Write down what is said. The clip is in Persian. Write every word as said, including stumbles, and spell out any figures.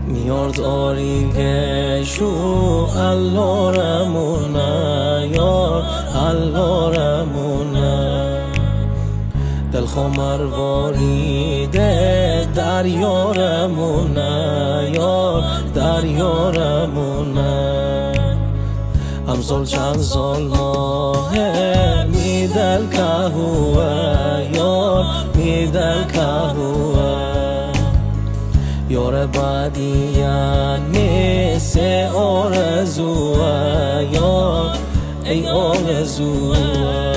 میارد آریگشو اللارمونه یار اللارمونه دل خمر واریده در یارمونه یار در یارمونه همسال چند سال ماهه میدل که هوه یار میدل که هوه یار بعدیان مثل آرزوه یار ای آرزوه